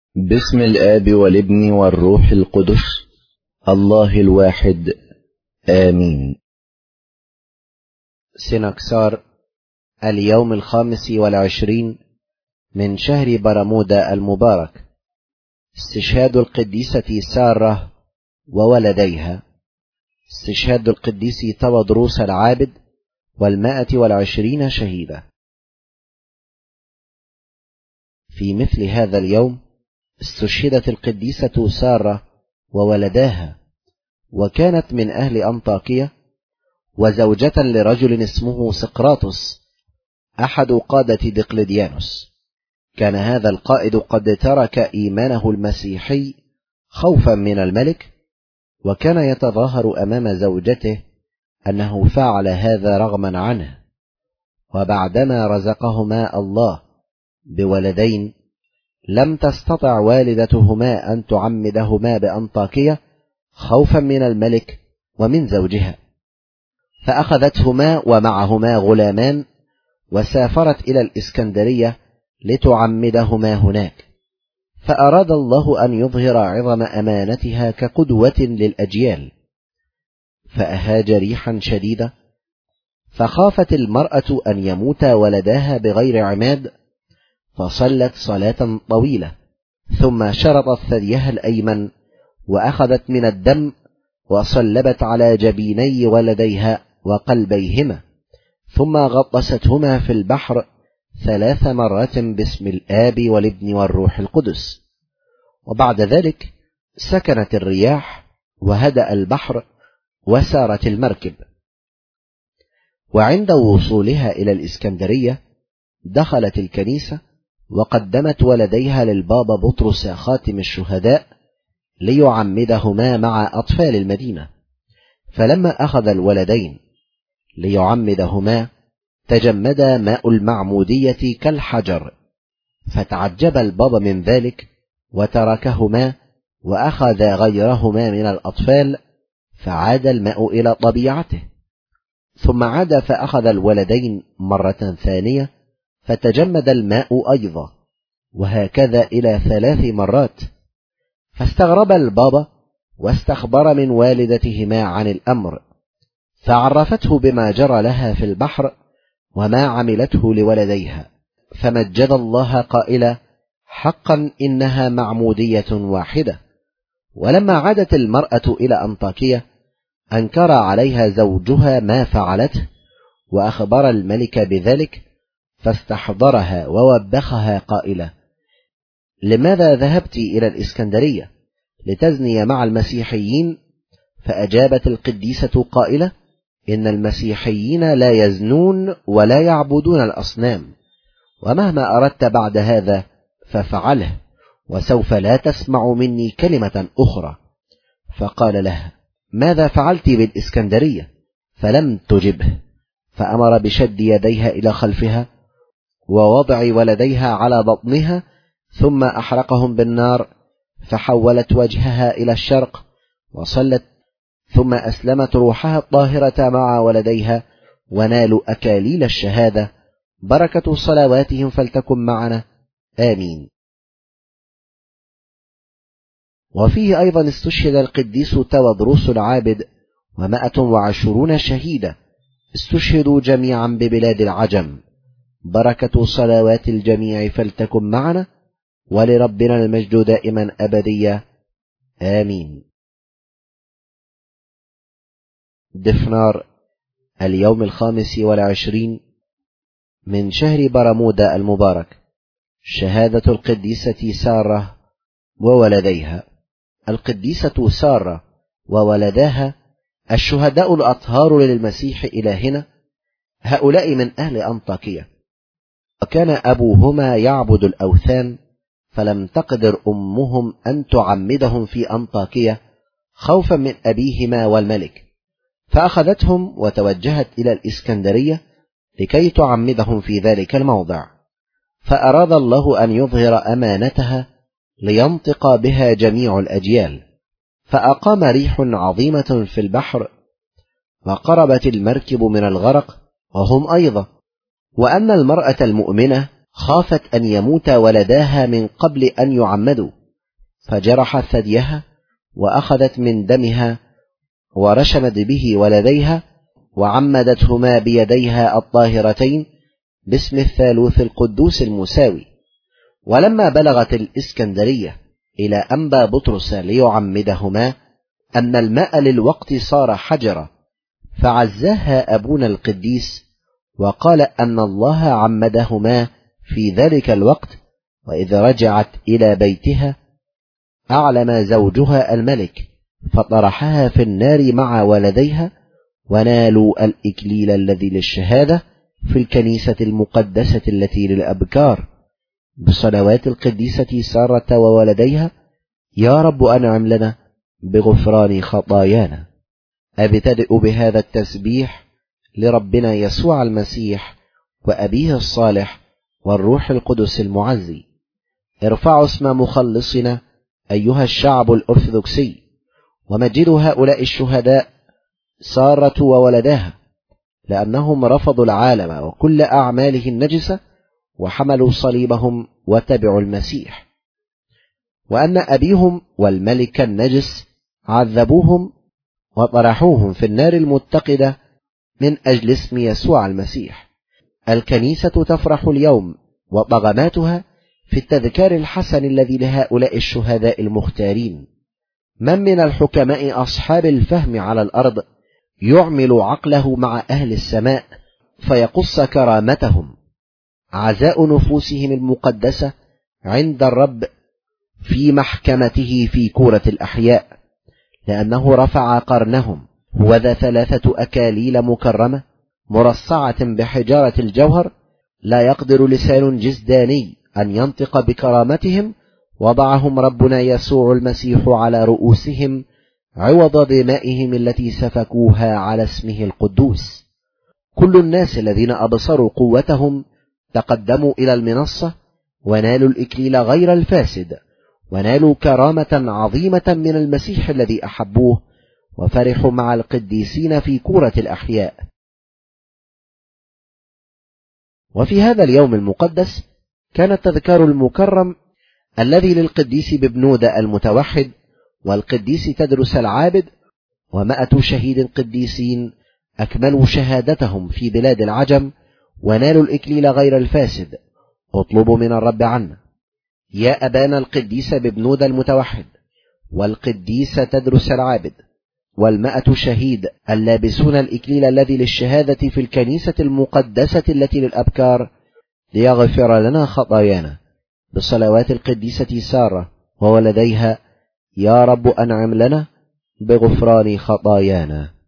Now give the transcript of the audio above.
باسم الآب والابن والروح القدس الله الواحد آمين. سنكسار اليوم 25 من شهر برمودا المبارك. استشهاد القديسة سارة وولديها. استشهاد القديس تودروس العابد 120 شهيدا. في مثل هذا اليوم استشهدت القديسة سارة وولداها، وكانت من أهل أنطاكية، وزوجة لرجل اسمه سقراطس أحد قادة دقلديانوس. كان هذا القائد قد ترك إيمانه المسيحي خوفا من الملك، وكان يتظاهر أمام زوجته أنه فعل هذا رغما عنه. وبعدما رزقهما الله بولدين، لم تستطع والدتهما أن تعمدهما بأنطاكية خوفا من الملك ومن زوجها، فأخذتهما ومعهما غلامان وسافرت إلى الإسكندرية لتعمدهما هناك. فأراد الله أن يظهر عظم أمانتها كقدوة للأجيال، فأهاج ريحا شديدة، فخافت المرأة أن يموت ولداها بغير عماد، فصلت صلاة طويلة، ثم شرطت ثديها الأيمن وأخذت من الدم وصلبت على جبيني ولديها وقلبيهما، ثم غطستهما في البحر 3 مرات باسم الآب والابن والروح القدس. وبعد ذلك سكنت الرياح وهدأ البحر وسارت المركب. وعند وصولها إلى الإسكندرية دخلت الكنيسة وقدمت ولديها للبابا بطرس خاتم الشهداء ليعمدهما مع أطفال المدينة. فلما أخذ الولدين ليعمدهما تجمد ماء المعمودية كالحجر، فتعجب البابا من ذلك وتركهما وأخذ غيرهما من الأطفال، فعاد الماء إلى طبيعته. ثم عاد فأخذ الولدين مرة ثانية فتجمد الماء أيضا، وهكذا إلى 3 مرات. فاستغرب البابا واستخبر من والدتهما عن الأمر، فعرفته بما جرى لها في البحر وما عملته لولديها، فمجد الله قائلا: حقا إنها معمودية واحدة. ولما عادت المرأة إلى أنطاكية أنكر عليها زوجها ما فعلته، وأخبر الملك بذلك، فاستحضرها ووبخها قائلا: لماذا ذهبت إلى الإسكندرية لتزني مع المسيحيين؟ فأجابت القديسة قائلة: إن المسيحيين لا يزنون ولا يعبدون الأصنام، ومهما أردت بعد هذا ففعله، وسوف لا تسمع مني كلمة أخرى. فقال لها: ماذا فعلت بالإسكندرية؟ فلم تجبه، فأمر بشد يديها إلى خلفها ووضع ولديها على بطنها، ثم أحرقهم بالنار، فحولت وجهها إلى الشرق وصلت، ثم أسلمت روحها الطاهرة مع ولديها، ونالوا أكاليل الشهادة. بركة صلواتهم فلتكن معنا آمين. وفيه أيضا استشهد القديس تودروس العابد 120 شهيدا، استشهدوا جميعا ببلاد العجم. بركة صلوات الجميع فلتكن معنا، ولربنا المجد دائما أبديا آمين. دفنار اليوم 25 من شهر برمودا المبارك. شهادة القديسة سارة وولديها. القديسة سارة وولداها الشهداء الأطهار للمسيح إلى هنا، هؤلاء من أهل أنطاكية، وكان أبوهما يعبد الأوثان، فلم تقدر أمهم أن تعمدهم في أنطاكية خوفا من أبيهما والملك، فأخذتهم وتوجهت إلى الإسكندرية لكي تعمدهم في ذلك الموضع. فأراد الله أن يظهر أمانتها لينطق بها جميع الأجيال، فأقام ريح عظيمة في البحر، وقربت المركب من الغرق وهم أيضا. وأن المرأة المؤمنة خافت أن يموت ولداها من قبل أن يعمدوا، فجرحت ثديها وأخذت من دمها ورشمت به ولديها وعمدتهما بيديها الطاهرتين باسم الثالوث القدوس المساوي. ولما بلغت الإسكندرية إلى أنبا بطرس ليعمدهما أن الماء للوقت صار حجرا، فعزاها أبونا القديس وقال أن الله عمدهما في ذلك الوقت. وإذ رجعت إلى بيتها أعلم زوجها الملك فطرحها في النار مع ولديها، ونالوا الإكليل الذي للشهادة في الكنيسة المقدسة التي للأبكار بصلوات القديسة سارة وولديها. يا رب أنعم لنا بغفران خطايانا. أبتدئ بهذا التسبيح لربنا يسوع المسيح وأبيه الصالح والروح القدس المعزي. ارفعوا اسم مخلصنا أيها الشعب الأرثوذكسي، ومجدوا هؤلاء الشهداء سارة وولداها، لأنهم رفضوا العالم وكل أعماله النجسة وحملوا صليبهم وتبعوا المسيح. وأن أبيهم والملك النجس عذبوهم وطرحوهم في النار المتقدة من أجل اسم يسوع المسيح. الكنيسة تفرح اليوم وطغماتها في التذكار الحسن الذي لهؤلاء الشهداء المختارين. من الحكماء أصحاب الفهم على الأرض يعمل عقله مع أهل السماء فيقص كرامتهم؟ عزاء نفوسهم المقدسة عند الرب في محكمته في كورة الأحياء، لأنه رفع قرنهم. وذا 3 أكاليل مكرمة مرصعة بحجارة الجوهر، لا يقدر لسان جسداني أن ينطق بكرامتهم. وضعهم ربنا يسوع المسيح على رؤوسهم عوض دمائهم التي سفكوها على اسمه القدوس. كل الناس الذين أبصروا قوتهم تقدموا إلى المنصة ونالوا الإكليل غير الفاسد، ونالوا كرامة عظيمة من المسيح الذي أحبوه، وفرحوا مع القديسين في كورة الأحياء. وفي هذا اليوم المقدس كان التذكار المكرم الذي للقديس ببنودة المتوحد والقديس تدرس العابد، و100 شهيد قديسين أكملوا شهادتهم في بلاد العجم ونالوا الإكليل غير الفاسد. اطلبوا من الرب عنا. يا أبانا القديس ببنودة المتوحد والقديس تدرس العابد وال100 شهيد اللابسون الإكليل الذي للشهادة في الكنيسة المقدسة التي للأبكار، ليغفر لنا خطايانا بصلوات القديسة سارة وولديها. يا رب أنعم لنا بغفران خطايانا.